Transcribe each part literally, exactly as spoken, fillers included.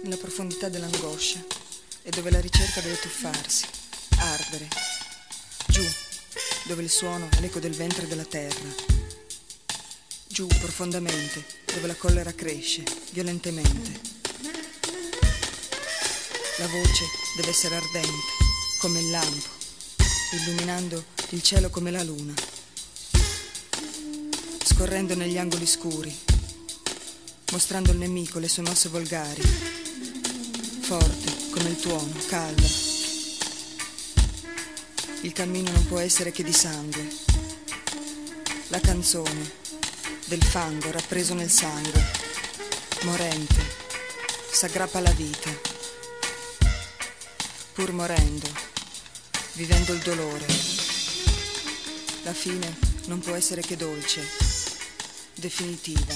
nella profondità dell'angoscia e dove la ricerca deve tuffarsi, ardere, giù, dove il suono è l'eco del ventre della terra, giù profondamente, dove la collera cresce, violentemente. La voce deve essere ardente, come il lampo, illuminando il cielo come la luna, scorrendo negli angoli scuri, mostrando al nemico le sue mosse volgari, forte come il tuono, calda. Il cammino non può essere che di sangue. La canzone del fango rappreso nel sangue, morente, s'aggrappa alla vita, pur morendo, vivendo il dolore. La fine non può essere che dolce, definitiva.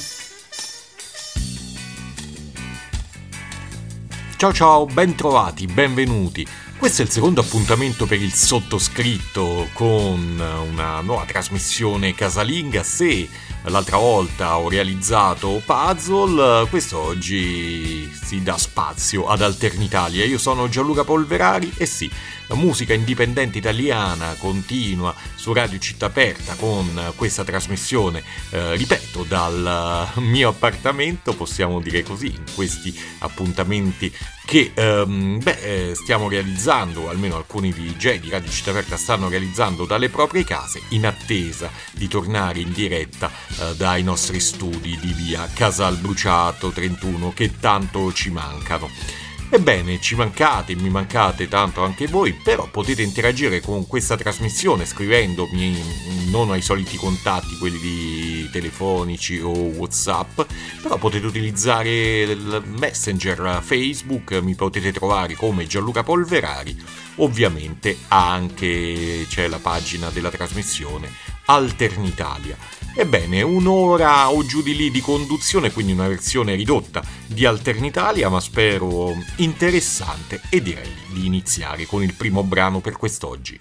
Ciao ciao, ben trovati, benvenuti. Questo è il secondo appuntamento per il sottoscritto con una nuova trasmissione casalinga. Se l'altra volta ho realizzato puzzle, quest'oggi si dà spazio ad Alternitalia. Io sono Gianluca Polverari e sì, la musica indipendente italiana continua su Radio Città Aperta con questa trasmissione, eh, ripeto, dal mio appartamento, possiamo dire così, in questi appuntamenti che ehm, beh, stiamo realizzando, o almeno alcuni D J di Radio Città Aperta stanno realizzando dalle proprie case, in attesa di tornare in diretta eh, dai nostri studi di via Casal Bruciato trentuno, che tanto ci mancano. Ebbene, ci mancate, mi mancate tanto anche voi, però potete interagire con questa trasmissione scrivendomi, non ai soliti contatti, quelli di telefonici o WhatsApp, però potete utilizzare il Messenger Facebook, mi potete trovare come Gianluca Polverari, ovviamente anche c'è la pagina della trasmissione Alternitalia. Ebbene, un'ora o giù di lì di conduzione, quindi una versione ridotta di Alternitalia, ma spero interessante, e direi di iniziare con il primo brano per quest'oggi.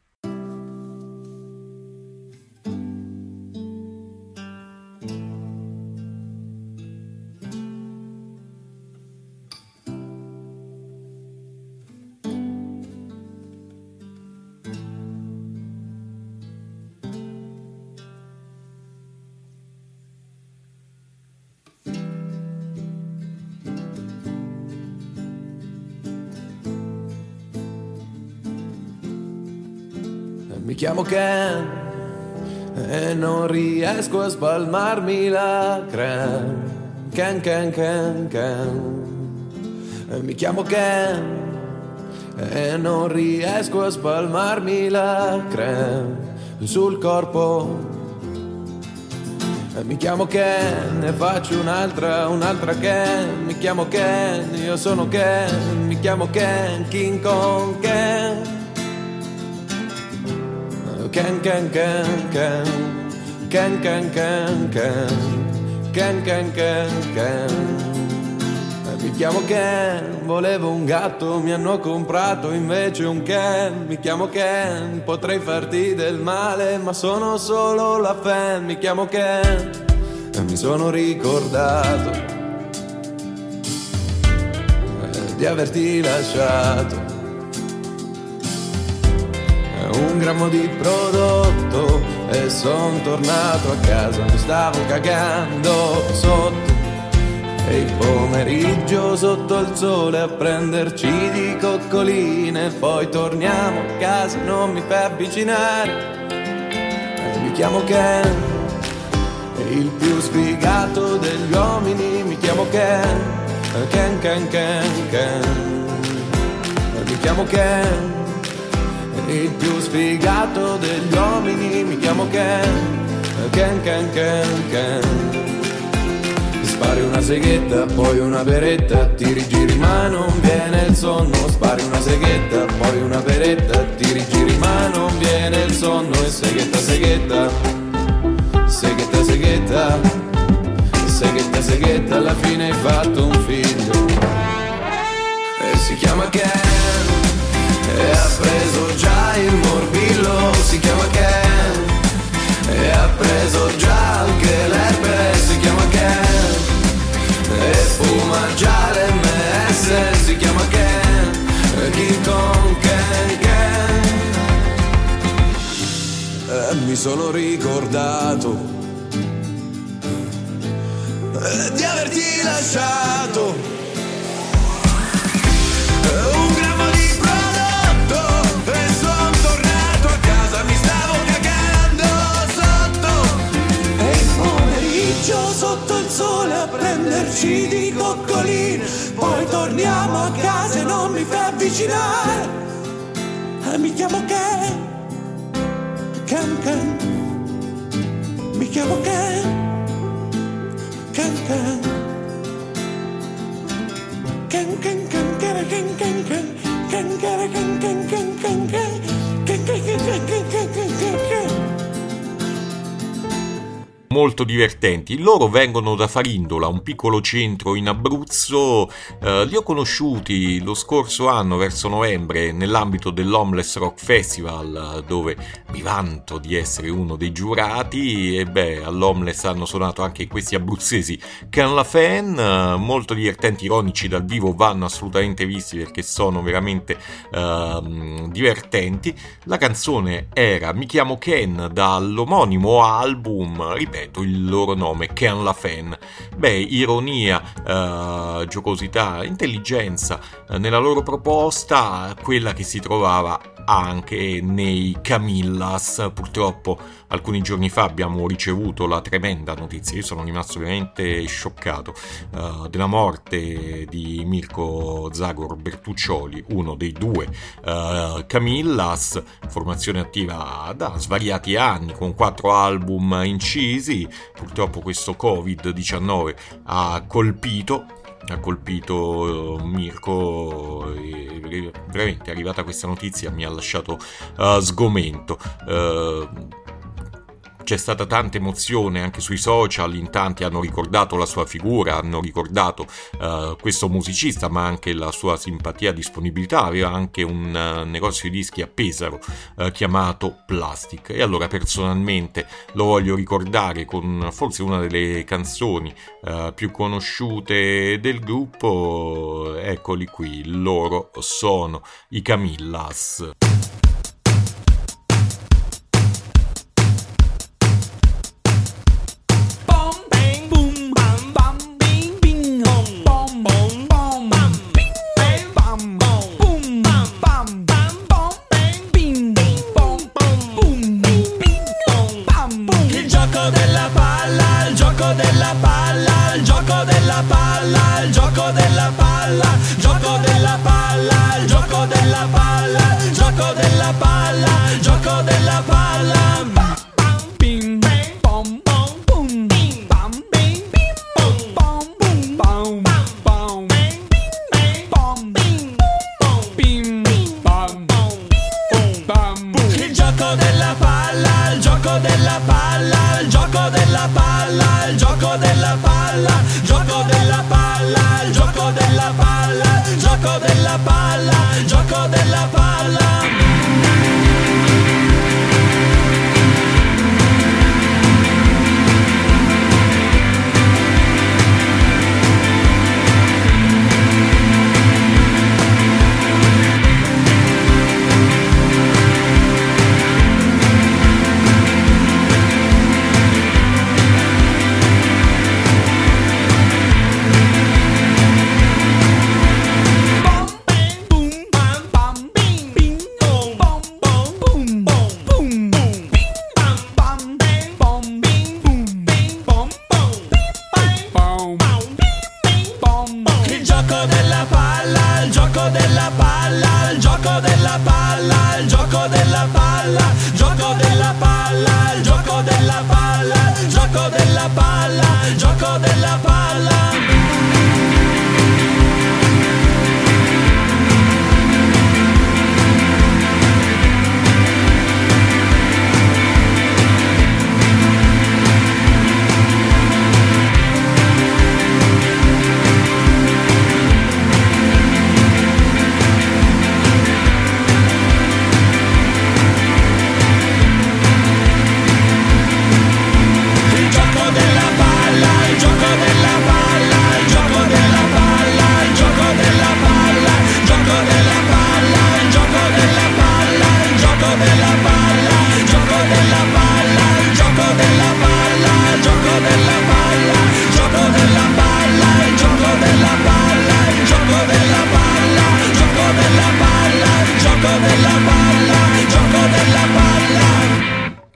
Mi chiamo Ken e non riesco a spalmarmi la creme. Ken, Ken, Ken, Ken. Mi chiamo Ken e non riesco a spalmarmi la creme sul corpo. Mi chiamo Ken e faccio un'altra, un'altra Ken. Mi chiamo Ken, io sono Ken. Mi chiamo Ken, King Kong Ken. Ken, Ken, Ken, Ken, Ken, Ken, Ken, Ken, Ken, Ken, Ken, Ken. Mi chiamo Ken, volevo un gatto, mi hanno comprato invece un Ken. Mi chiamo Ken, potrei farti del male, ma sono solo la fan. Mi chiamo Ken e mi sono ricordato di averti lasciato un grammo di prodotto e son tornato a casa, mi stavo cagando sotto, e il pomeriggio sotto il sole a prenderci di coccoline. Poi torniamo a casa, non mi fai avvicinare. Mi chiamo Ken, il più sfigato degli uomini. Mi chiamo Ken, Ken, Ken, Ken, Ken. Mi chiamo Ken, il più sfigato degli uomini. Mi chiamo Ken, Ken, Ken, Ken, Ken. Spari una seghetta, poi una beretta, ti rigiri ma non viene il sonno. Spari una seghetta, poi una beretta, ti rigiri ma non viene il sonno. E seghetta, seghetta, seghetta, seghetta, seghetta, seghetta, alla fine hai fatto un figlio e si chiama Ken. E ha preso già il morbillo, si chiama Ken. E ha preso già anche l'herpes, si chiama Ken. E fuma già l'emme esse, sono ricordato eh, di averti lasciato eh, un grammo di prodotto e son tornato a casa, mi stavo cagando sotto e il pomeriggio sotto il sole a prenderci di coccoline, poi torniamo a casa e non mi fai avvicinare, eh, mi chiamo Ken. Ken Ken, mi chiamo Ken, Ken Ken, Ken Ken Ken Ken Ken Ken Ken Ken Ken Ken Ken Ken Ken Ken Ken Ken Ken Ken Ken. Molto divertenti. Loro vengono da Farindola, un piccolo centro in Abruzzo. Eh, li ho conosciuti lo scorso anno verso novembre nell'ambito dell'Homeless Rock Festival, dove mi vanto di essere uno dei giurati, e beh, all'Homeless hanno suonato anche questi abruzzesi Ken La Fan, eh, molto divertenti, ironici dal vivo, vanno assolutamente visti perché sono veramente eh, divertenti. La canzone era Mi chiamo Ken, dall'omonimo album, ripeto il loro nome, Ken La Fan. Beh, ironia, eh, giocosità, intelligenza eh, nella loro proposta, quella che si trovava anche nei Camillas. Purtroppo alcuni giorni fa abbiamo ricevuto la tremenda notizia, io sono rimasto veramente scioccato, uh, della morte di Mirko Zagor Bertuccioli, uno dei due uh, Camillas, formazione attiva da svariati anni con quattro album incisi. Purtroppo questo covid diciannove ha colpito ha colpito Mirko e veramente arrivata questa notizia mi ha lasciato uh, sgomento. Uh, C'è stata tanta emozione anche sui social, in tanti hanno ricordato la sua figura, hanno ricordato uh, questo musicista, ma anche la sua simpatia e disponibilità. Aveva anche un uh, negozio di dischi a Pesaro uh, chiamato Plastic, e allora personalmente lo voglio ricordare con forse una delle canzoni uh, più conosciute del gruppo. Eccoli qui, loro sono i Camillas.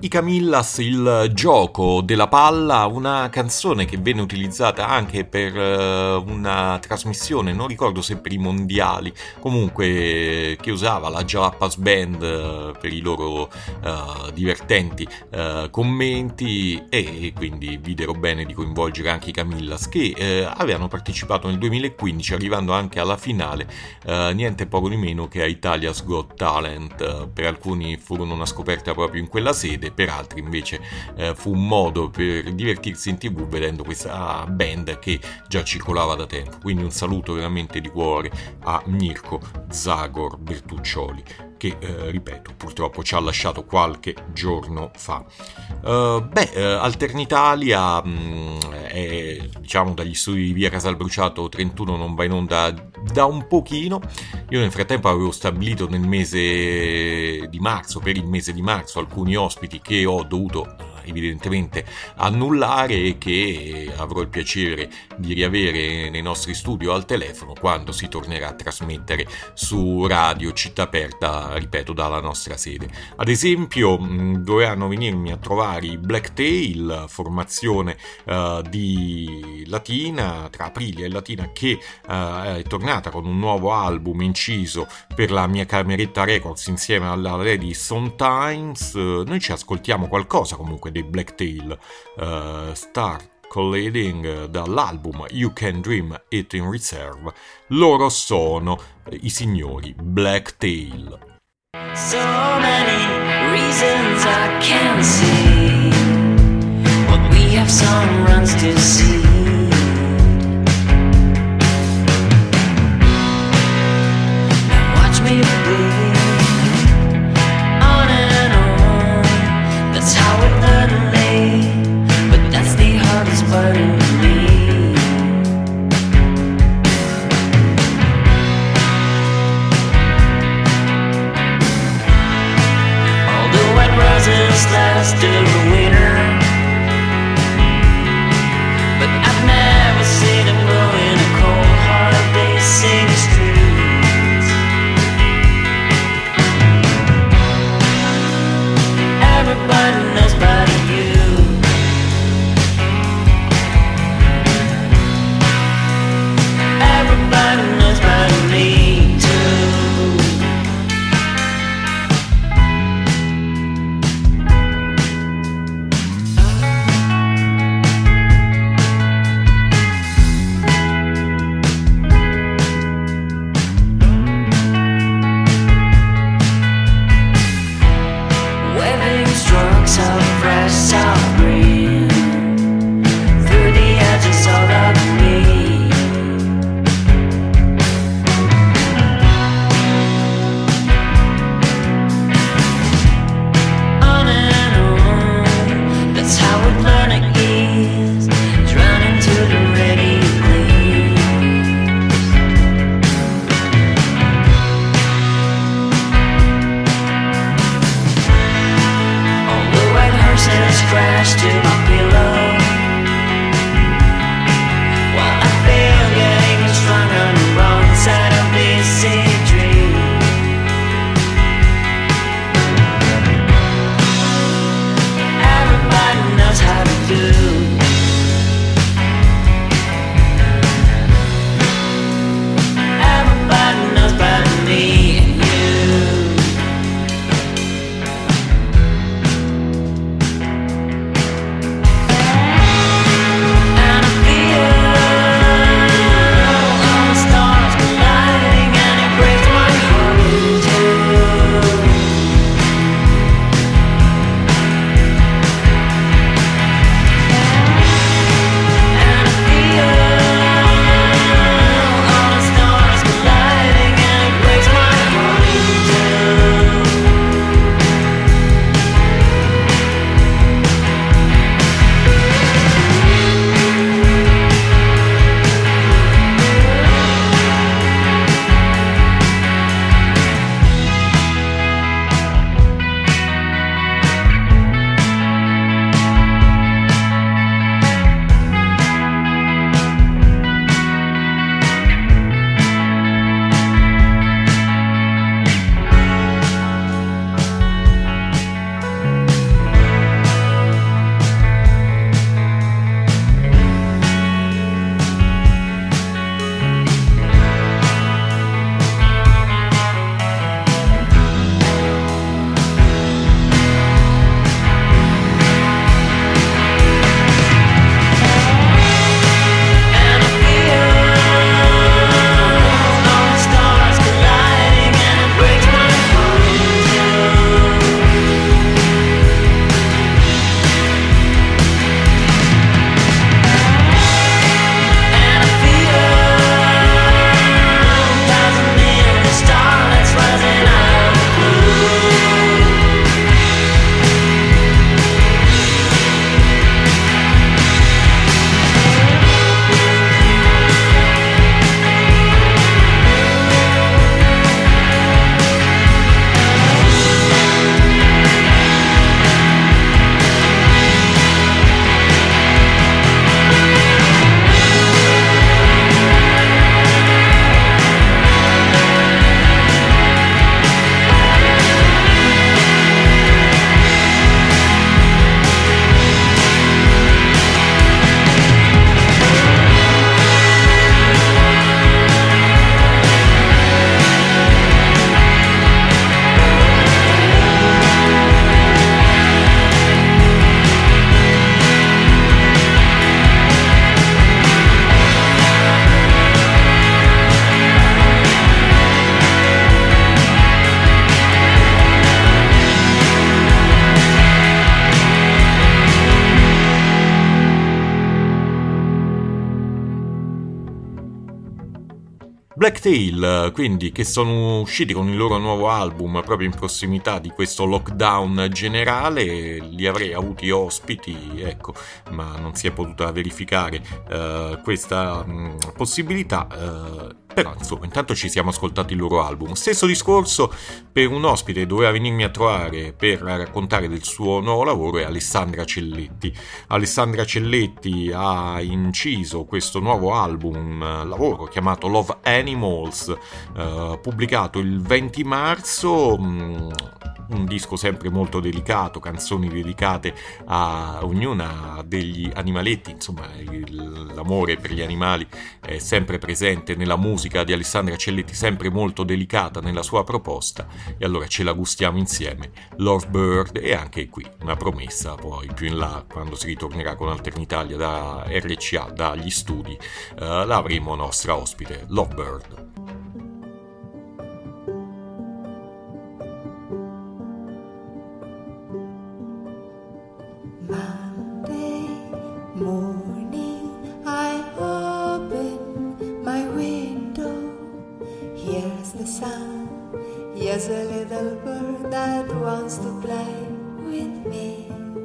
Camillas, il gioco della palla, una canzone che venne utilizzata anche per uh, una trasmissione, non ricordo se per i mondiali, comunque che usava la Jalapas Band uh, per i loro uh, divertenti uh, commenti, e quindi videro bene di coinvolgere anche i Camillas, che uh, avevano partecipato nel duemilaquindici, arrivando anche alla finale, uh, niente poco di meno che a Italia's Got Talent. Uh, per alcuni furono una scoperta proprio in quella sede, per altri invece uh, fu un modo per divertirsi in tv vedendo questa band che già circolava da tempo. Quindi un saluto veramente di cuore a Mirko Zagor Bertuccioli, che, eh, ripeto, purtroppo ci ha lasciato qualche giorno fa. Uh, beh, uh, Alternitalia mh, è, diciamo, dagli studi di via Casalbruciato trentuno, non va in onda da un pochino. Io nel frattempo avevo stabilito nel mese di marzo, per il mese di marzo, alcuni ospiti che ho dovuto evidentemente annullare e che avrò il piacere di riavere nei nostri studio al telefono quando si tornerà a trasmettere su Radio Città Aperta, ripeto, dalla nostra sede. Ad esempio mh, dovevano venirmi a trovare i Blacktail, formazione uh, di Latina, tra Aprilia e Latina, che uh, è tornata con un nuovo album inciso per la mia Cameretta Records insieme alla Lady Sometimes. Uh, noi ci ascoltiamo qualcosa comunque dei Blacktail, uh, Star Colliding, dall'album You Can Dream It in Reserve. Loro sono i signori Blacktail. So many reasons I can see, but we have some runs to see. Now watch me bleed on and on. That's how it learned late, but that's the hardest part of me. Roses last through the winter, but I Blacktail, quindi, che sono usciti con il loro nuovo album proprio in prossimità di questo lockdown generale. Li avrei avuti ospiti, ecco, ma non si è potuta verificare uh, questa mh, possibilità. Uh, Però insomma, intanto ci siamo ascoltati il loro album. Stesso discorso per un ospite che doveva venirmi a trovare per raccontare del suo nuovo lavoro, è Alessandra Celletti. Alessandra Celletti ha inciso questo nuovo album, lavoro chiamato Love Animals, eh, pubblicato il venti marzo. Mh, un disco sempre molto delicato, canzoni dedicate a ognuna degli animaletti, insomma il, l'amore per gli animali è sempre presente nella musica di Alessandra Celletti, sempre molto delicata nella sua proposta, e allora ce la gustiamo insieme. Lovebird, e anche qui una promessa poi più in là, quando si ritornerà con Alternitalia da R C A, dagli studi, uh, la avremo nostra ospite, Lovebird. Morning, I open my window. Here's the sun. Here's a little bird that wants to play with me.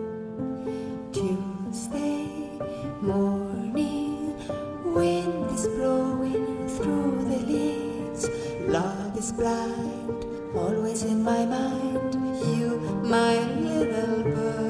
Tuesday morning, wind is blowing through the leaves. Love is blind, always in my mind. You, my little bird.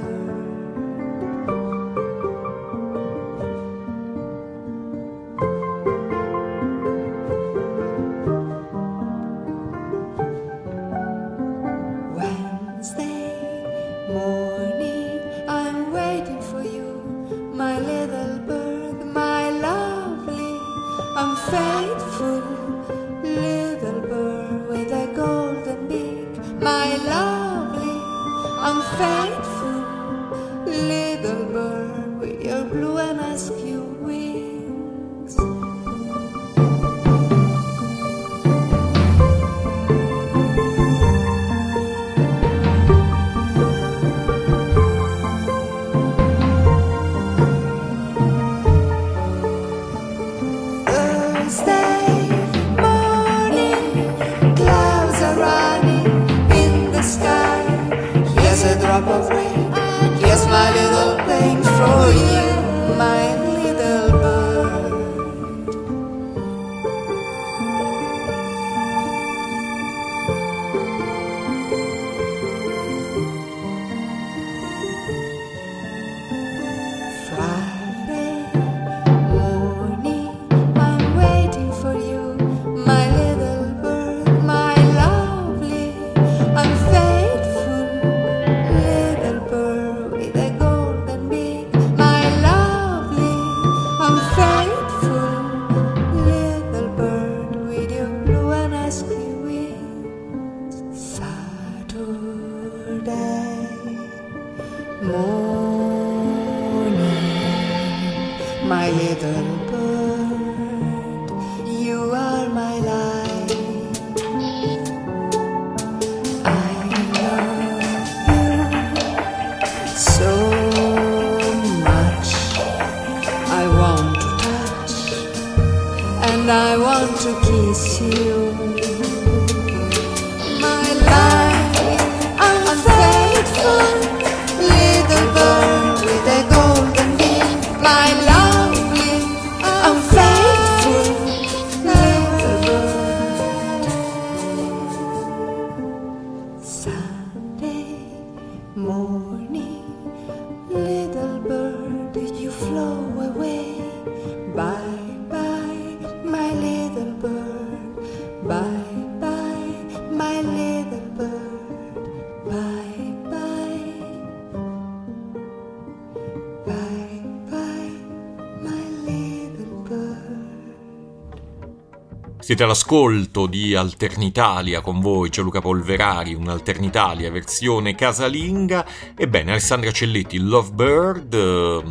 Siete all'ascolto di Alternitalia, con voi Gianluca Polverari, un'Alternitalia versione casalinga. Ebbene, Alessandra Celletti, Lovebird,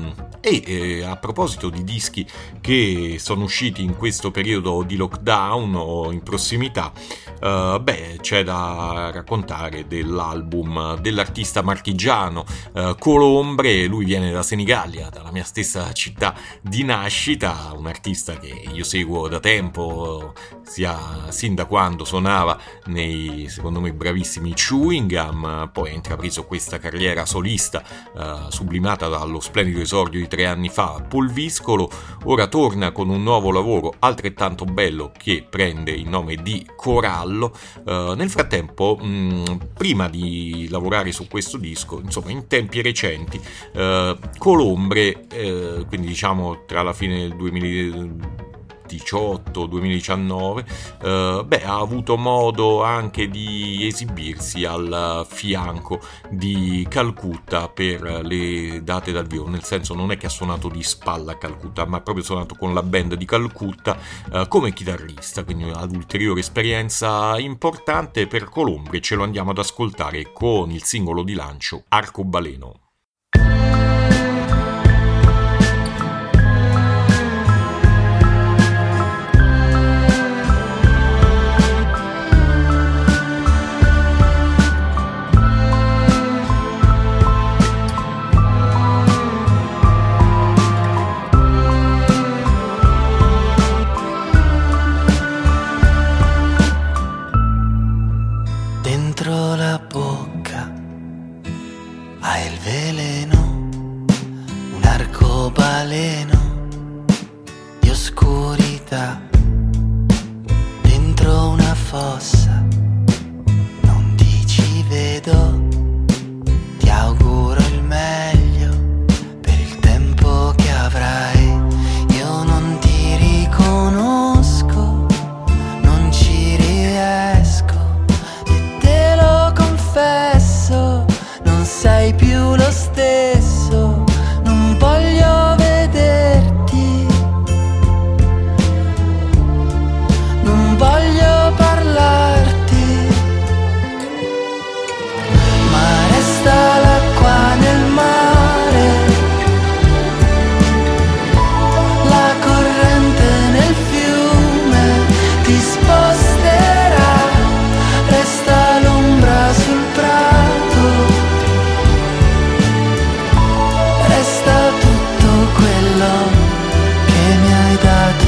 E eh, a proposito di dischi che sono usciti in questo periodo di lockdown o in prossimità, eh, beh, c'è da raccontare dell'album dell'artista marchigiano eh, Colombre. Lui viene da Senigallia, dalla mia stessa città di nascita, un artista che io seguo da tempo, sia sin da quando suonava nei, secondo me, bravissimi Chewing Gum, poi ha intrapreso questa carriera solista eh, sublimata dallo splendido esordio di tre anni fa a Polviscolo. Ora torna con un nuovo lavoro altrettanto bello che prende il nome di Corallo. Uh, nel frattempo, mh, prima di lavorare su questo disco, insomma in tempi recenti, uh, Colombre, uh, quindi diciamo tra la fine del duemiladiciotto duemiladiciannove, eh, beh, ha avuto modo anche di esibirsi al fianco di Calcutta per le date dal vivo, nel senso non è che ha suonato di spalla a Calcutta, ma ha proprio suonato con la band di Calcutta eh, come chitarrista, quindi un'ulteriore esperienza importante per Colombre. Ce lo andiamo ad ascoltare con il singolo di lancio Arcobaleno. Dentro la bocca hai il veleno, un arcobaleno di oscurità. Dentro una fossa non ti ci vedo, ti auguro il meglio per il tempo che avrai. Io non ti riconosco, non ci riesco, non sei più lo stesso, non voglio vederti, non voglio parlarti, ma resta l'acqua nel mare, la corrente nel fiume ti sposterà, resta l'ombra sul prato, resta tutto quello che mi hai dato.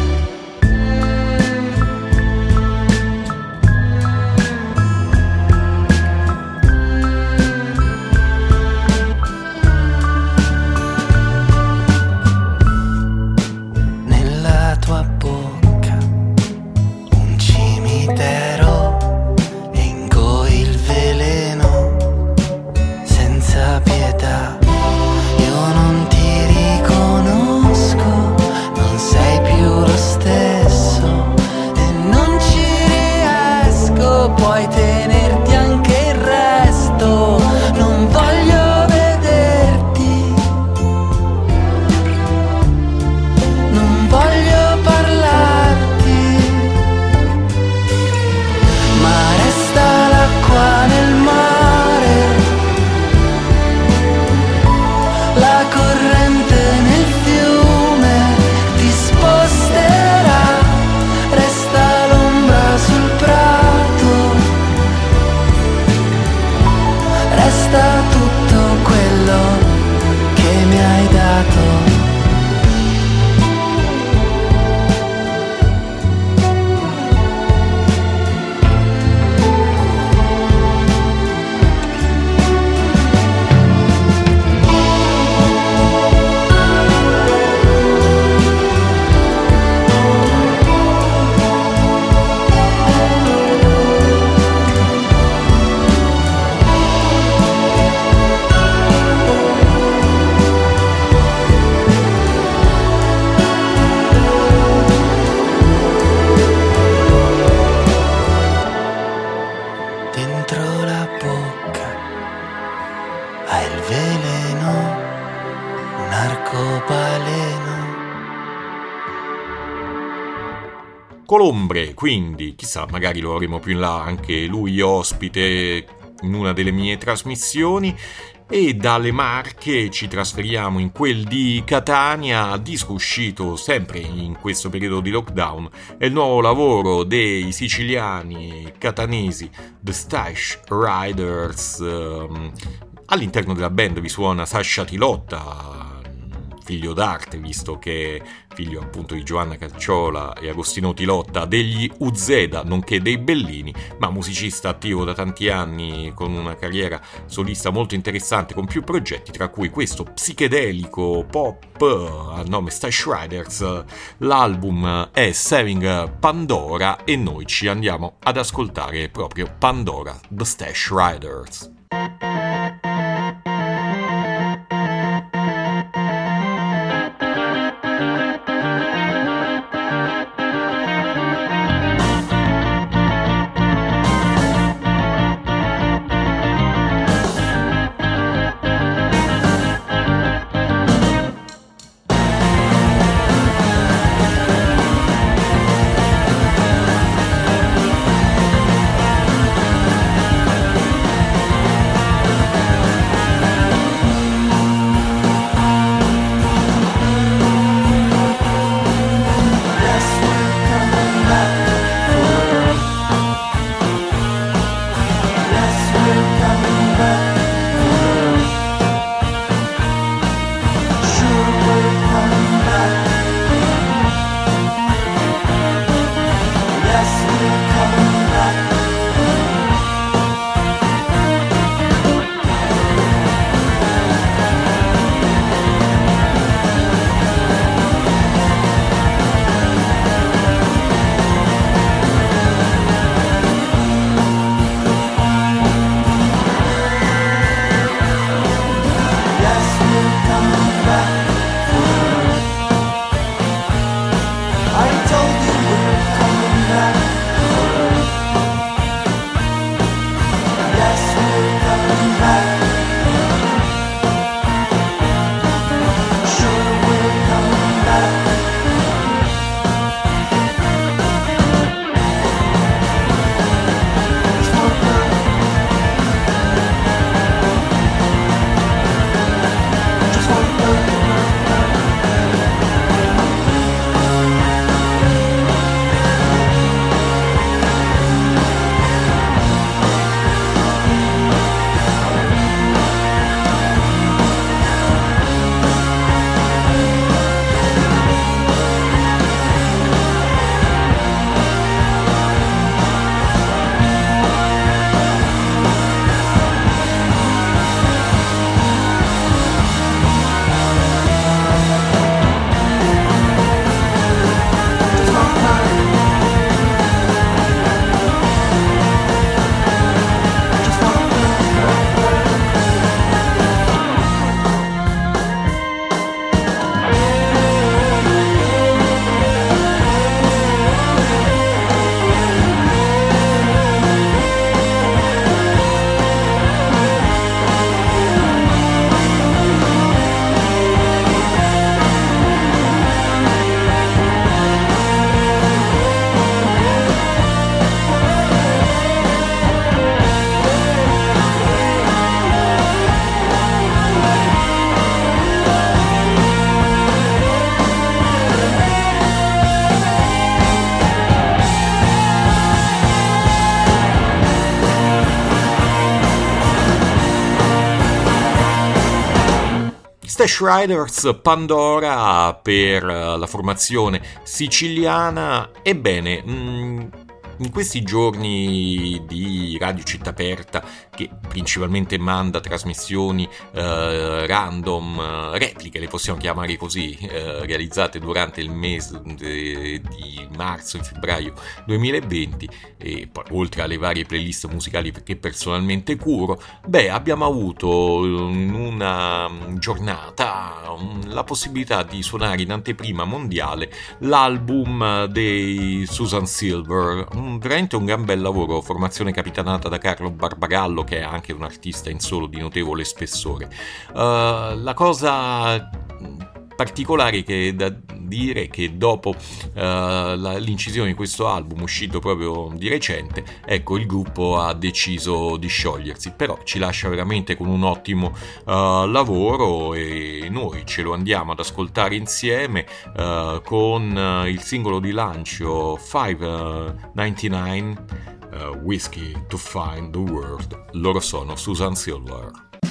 Nella tua bocca un cimitero e ingoi il veleno senza pietà. Io non ti riconosco, non sei più lo stesso e non ci riesco, puoi tenerti anche il resto, non voglio vederti, non voglio parlarti, ma resta l'acqua nel mare, la corrente nel fiume ti sposterà, resta l'ombra sul prato, resta tutto quello che mi hai dato. Dentro la bocca hai il veleno, un arcobaleno. Colombre, quindi, chissà, magari lo avremo più in là anche lui ospite in una delle mie trasmissioni. E dalle Marche ci trasferiamo in quel di Catania, disco uscito sempre in questo periodo di lockdown. È il nuovo lavoro dei siciliani catanesi The Stash Riders. All'interno della band vi suona Sasha Tilotta, figlio d'arte, visto che figlio appunto di Giovanna Cacciola e Agostino Tilotta, degli Uzeda, nonché dei Bellini, ma musicista attivo da tanti anni con una carriera solista molto interessante, con più progetti, tra cui questo psichedelico pop a nome Stash Riders. L'album è Saving Pandora e noi ci andiamo ad ascoltare proprio Pandora, The Stash Riders. Stash Riders, Pandora per la formazione siciliana. Ebbene, mh, in questi giorni di Radio Città Aperta, che principalmente manda trasmissioni eh, random, eh, repliche le possiamo chiamare così, eh, realizzate durante il mese de, di marzo e febbraio duemilaventi, e poi oltre alle varie playlist musicali che personalmente curo, beh, abbiamo avuto in una giornata la possibilità di suonare in anteprima mondiale l'album dei Susan Silver, veramente un gran bel lavoro, formazione capitanata da Carlo Barbagallo, che è anche un artista in solo di notevole spessore. Uh, la cosa particolare che è da dire che dopo uh, la, l'incisione di questo album uscito proprio di recente, ecco, il gruppo ha deciso di sciogliersi, però ci lascia veramente con un ottimo uh, lavoro e noi ce lo andiamo ad ascoltare insieme uh, con uh, il singolo di lancio five ninety-nine uh, Whiskey to Find the World. Loro sono Susan Silver.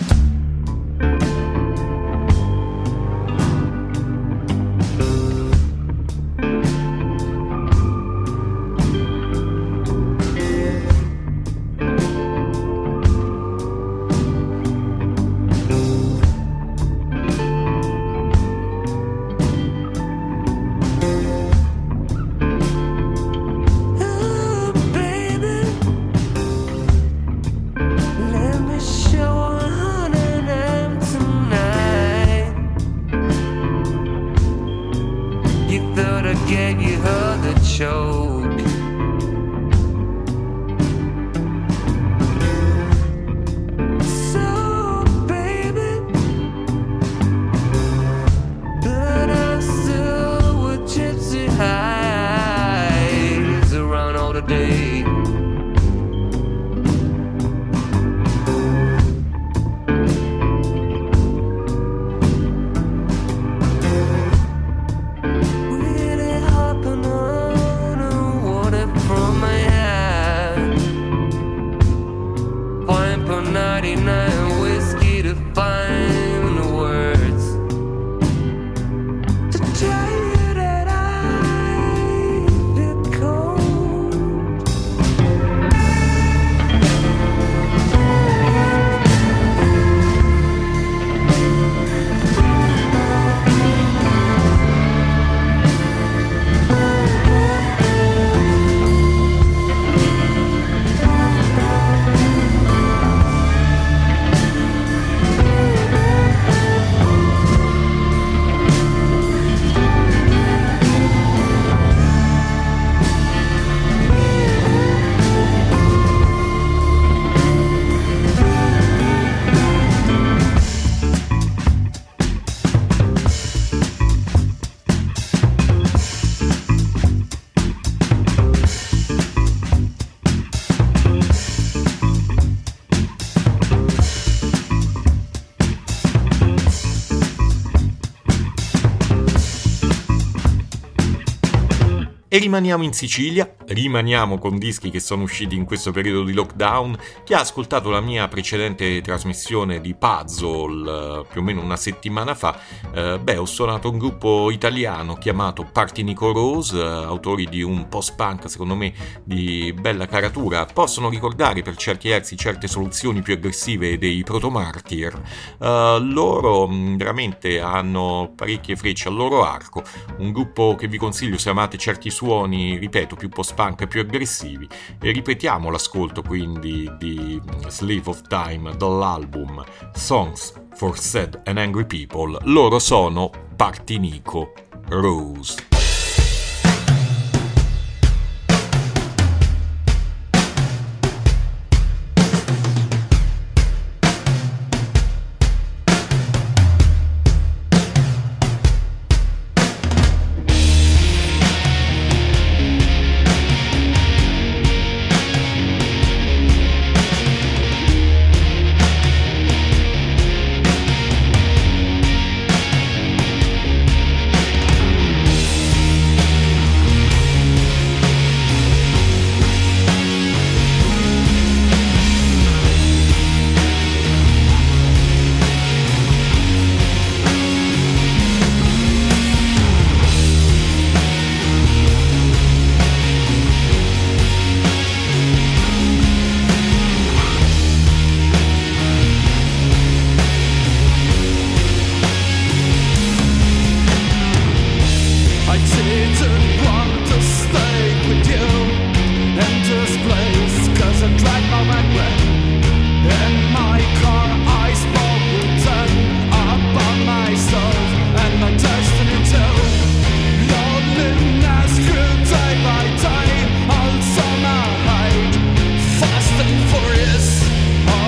E rimaniamo in Sicilia, rimaniamo con dischi che sono usciti in questo periodo di lockdown. Chi ha ascoltato la mia precedente trasmissione di Puzzle più o meno una settimana fa, eh, beh, ho suonato un gruppo italiano chiamato Partinico Rose, eh, autori di un post-punk secondo me di bella caratura. Possono ricordare per certi versi certe soluzioni più aggressive dei Proto-Martyr. Eh, loro mh, veramente hanno parecchie frecce al loro arco, un gruppo che vi consiglio se amate certi suoni, ripeto, più post-punk, più aggressivi. E ripetiamo l'ascolto quindi di Slave of Time dall'album Songs for Sad and Angry People. Loro sono Partinico Rose.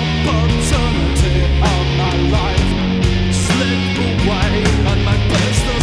On my best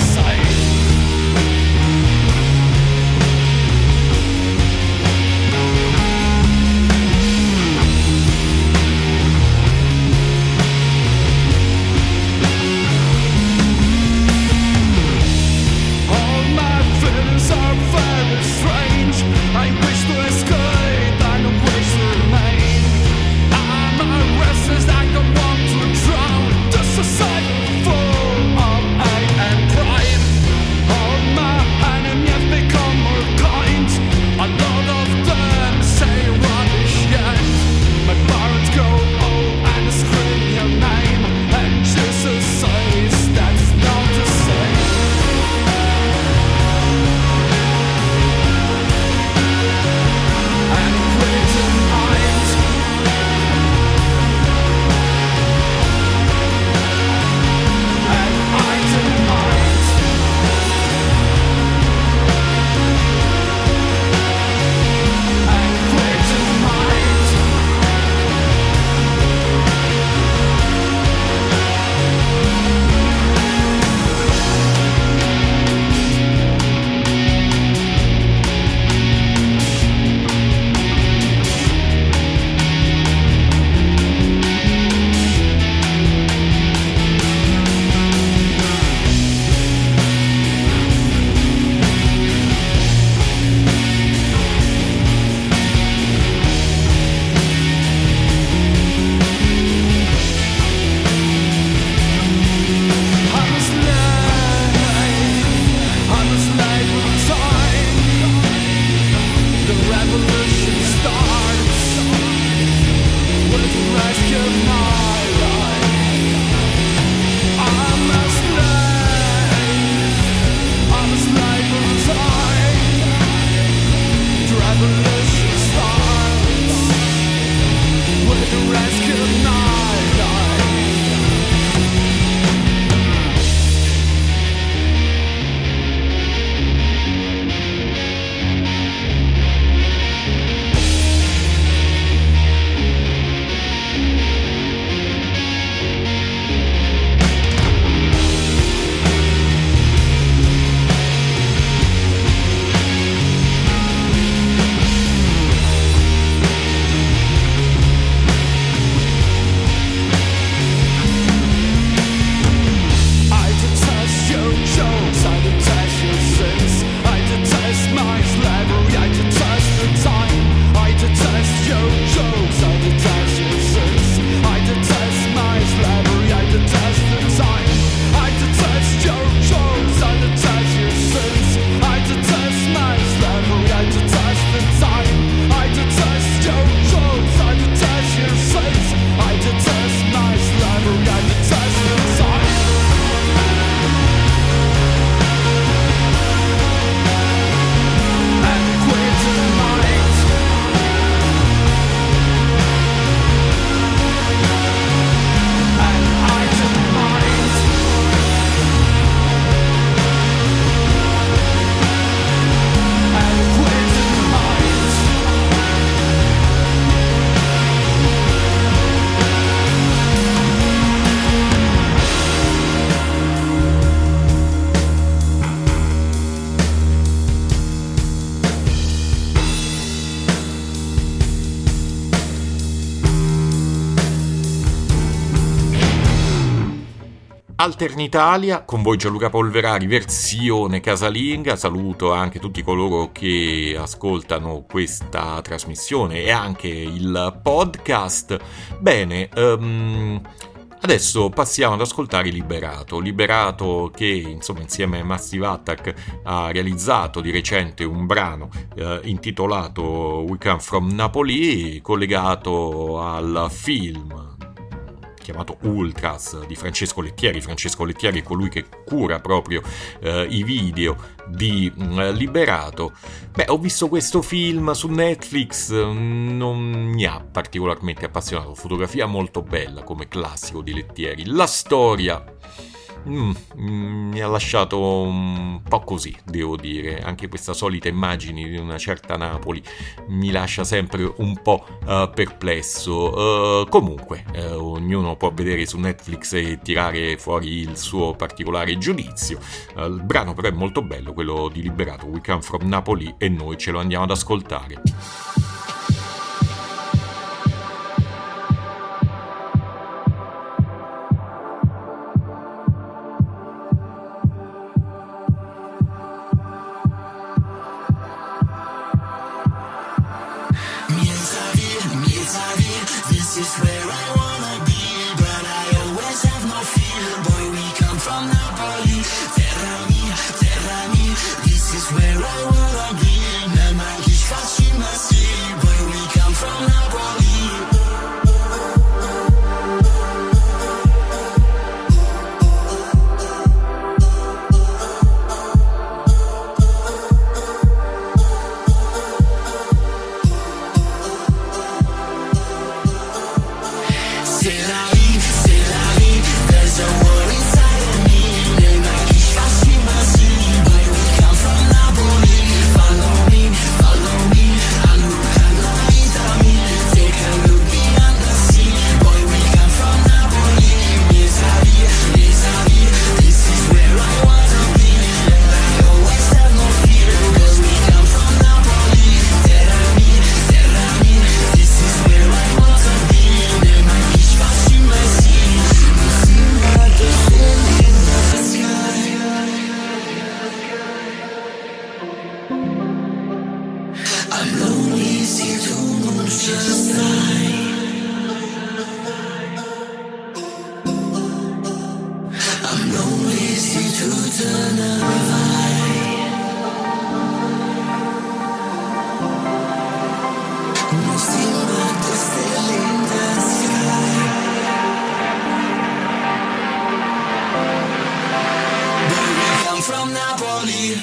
Alternitalia, con voi Gianluca Polverari, versione casalinga. Saluto anche tutti coloro che ascoltano questa trasmissione e anche il podcast. Bene, um, adesso passiamo ad ascoltare Liberato. Liberato che, insomma, insieme a Massive Attack ha realizzato di recente un brano eh, intitolato We Come From Napoli, collegato al film chiamato Ultras di Francesco Lettieri. Francesco Lettieri è colui che cura proprio eh, i video di eh, Liberato. Beh, ho visto questo film su Netflix, non mi ha particolarmente appassionato. Fotografia molto bella come classico di Lettieri. La storia Mm, mi ha lasciato un po' così, devo dire. Anche questa solita immagine di una certa Napoli mi lascia sempre un po' uh, perplesso. Uh, comunque, uh, ognuno può vedere su Netflix e tirare fuori il suo particolare giudizio. Uh, il brano però è molto bello, quello di Liberato, We Come From Napoli, e noi ce lo andiamo ad ascoltare. Where I wanna be, man, man, ich fass immer sie. From Napoli.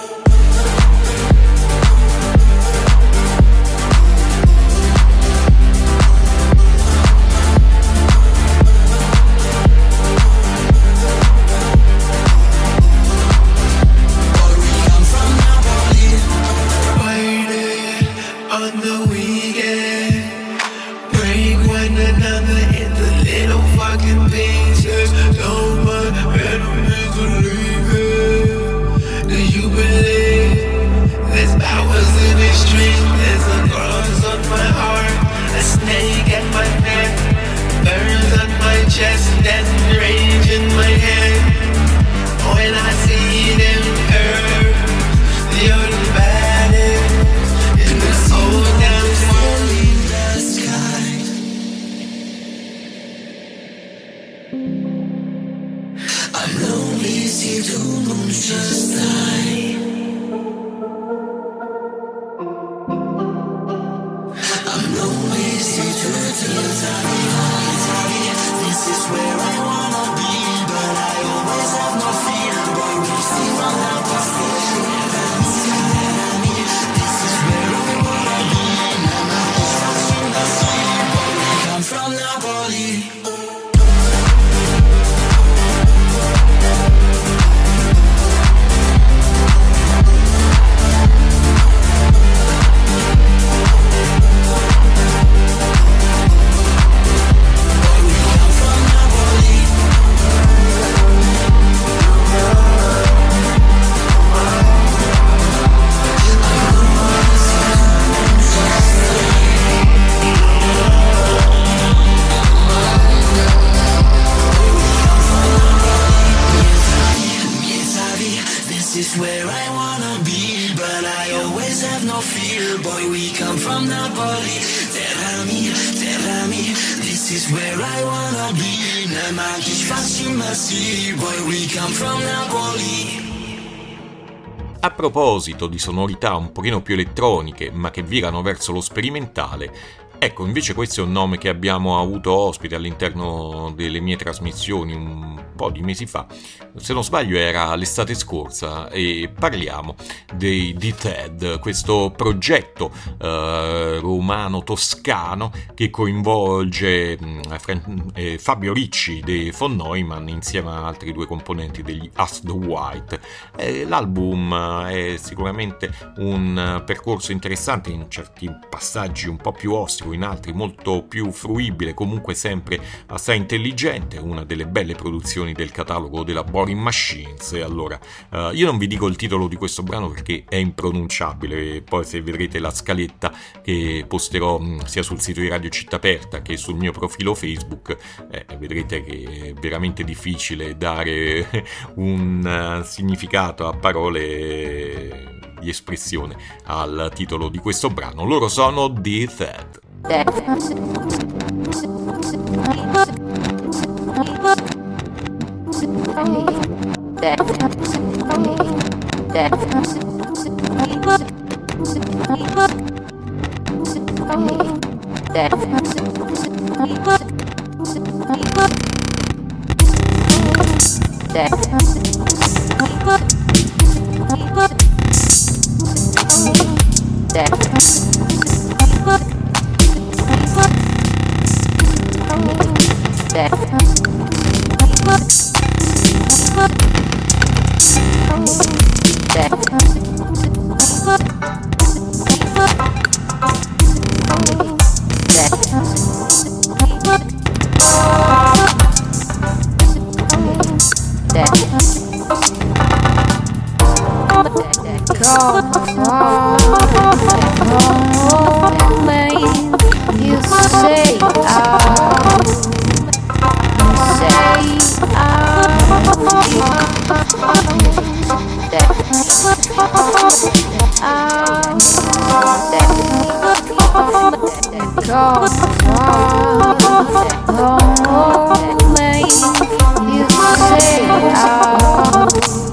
Chest and rage in my head. When I see them curve, you're the baddest in the whole damn world. In the sky, I'm lonely, see two moons just die. I'm lonely, see two tears I This is where I wanna be, but I always have no fear. Boy, we see from now to This is where I wanna be. Now my heart's in the sea. Boy, we come from Napoli. This is where I wanna be, but I always have no fear. Boy, we come from Napoli. Terrami, terrami. This is where I wanna be. Nemakish Fashimasi. Boy, we come from Napoli. A proposito di sonorità un pochino più elettroniche, ma che virano verso lo sperimentale, ecco, invece questo è un nome che abbiamo avuto ospite all'interno delle mie trasmissioni un po' di mesi fa, se non sbaglio era l'estate scorsa, e parliamo dei D-Ted, questo progetto eh, romano-toscano che coinvolge mh, eh, Fabio Ricci dei von Neumann insieme a altri due componenti degli Ask the White. Eh, l'album è sicuramente un percorso interessante in certi passaggi un po' più ostico, in altri molto più fruibile, comunque sempre assai intelligente, una delle belle produzioni del catalogo della Boring Machines. E allora uh, io non vi dico il titolo di questo brano perché è impronunciabile, poi se vedrete la scaletta che posterò mh, sia sul sito di Radio Città Aperta che sul mio profilo Facebook, eh, vedrete che è veramente difficile dare un uh, significato a parole di espressione al titolo di questo brano. Loro sono The Third.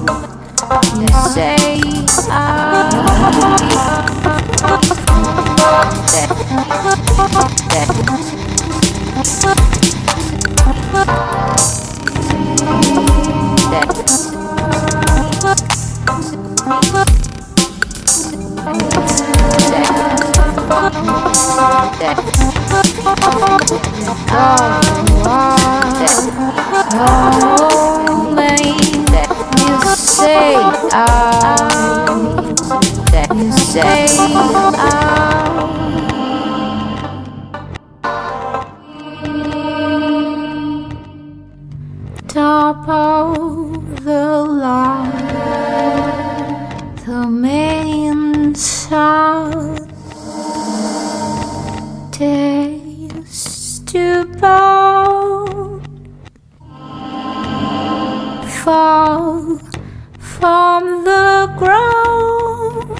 Say I Top of the line, the main sound takes to bow, fall from the ground.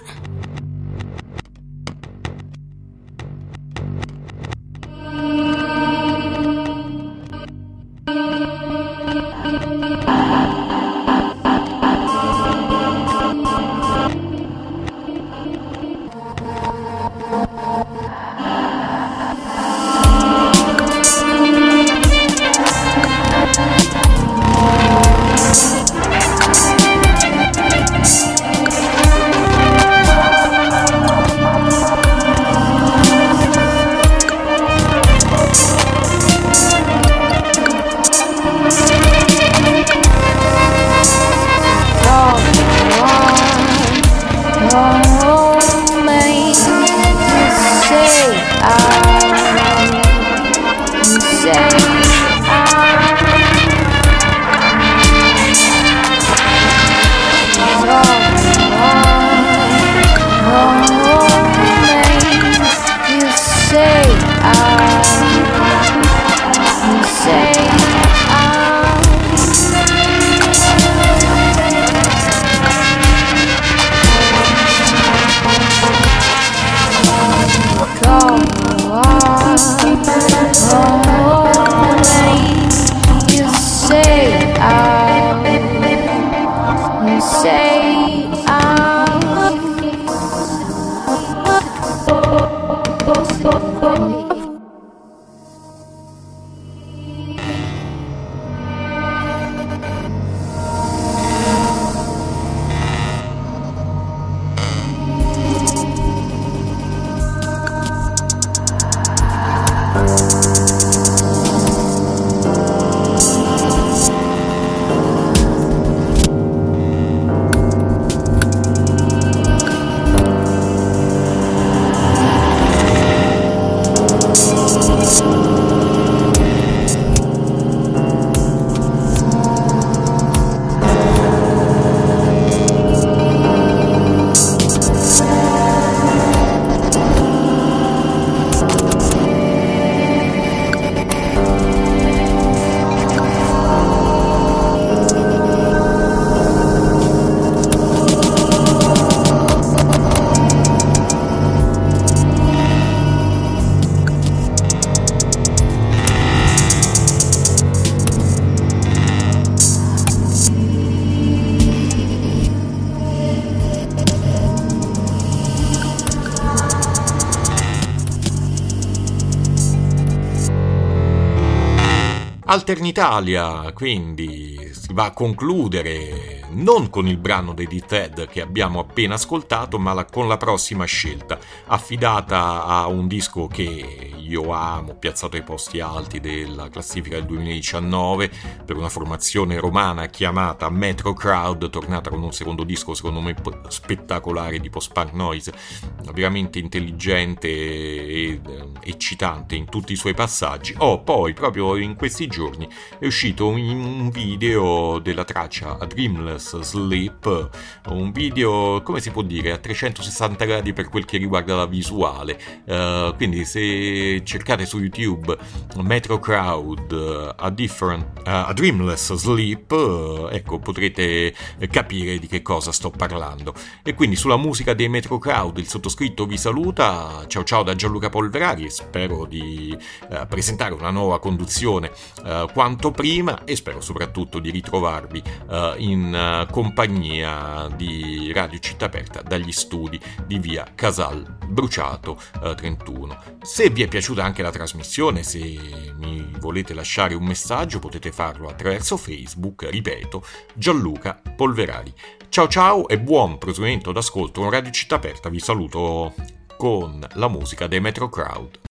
Alternitalia, quindi si va a concludere non con il brano dei Death che abbiamo appena ascoltato, ma la, con la prossima scelta, affidata a un disco che io amo, piazzato ai posti alti della classifica del duemiladiciannove per una formazione romana chiamata Metro Crowd, tornata con un secondo disco secondo me spettacolare di post-punk noise, veramente intelligente e eccitante in tutti i suoi passaggi. Oh, poi proprio in questi giorni è uscito un video della traccia A Dreamless Sleep, un video, come si può dire, a trecentosessanta gradi per quel che riguarda la visuale, uh, quindi se se cercate su YouTube Metro Crowd uh, a, different, uh, a Dreamless Sleep, uh, ecco, potrete capire di che cosa sto parlando. E quindi sulla musica dei Metro Crowd il sottoscritto vi saluta, ciao ciao da Gianluca Polverari, spero di uh, presentare una nuova conduzione uh, quanto prima e spero soprattutto di ritrovarvi uh, in uh, compagnia di Radio Città Aperta dagli studi di via Casal Bruciato uh, trentuno. Se vi è piaciuta anche la trasmissione, se mi volete lasciare un messaggio potete farlo attraverso Facebook, ripeto, Gianluca Polverari. Ciao ciao e buon proseguimento d'ascolto con Radio Città Aperta, vi saluto con la musica dei Metro Crowd.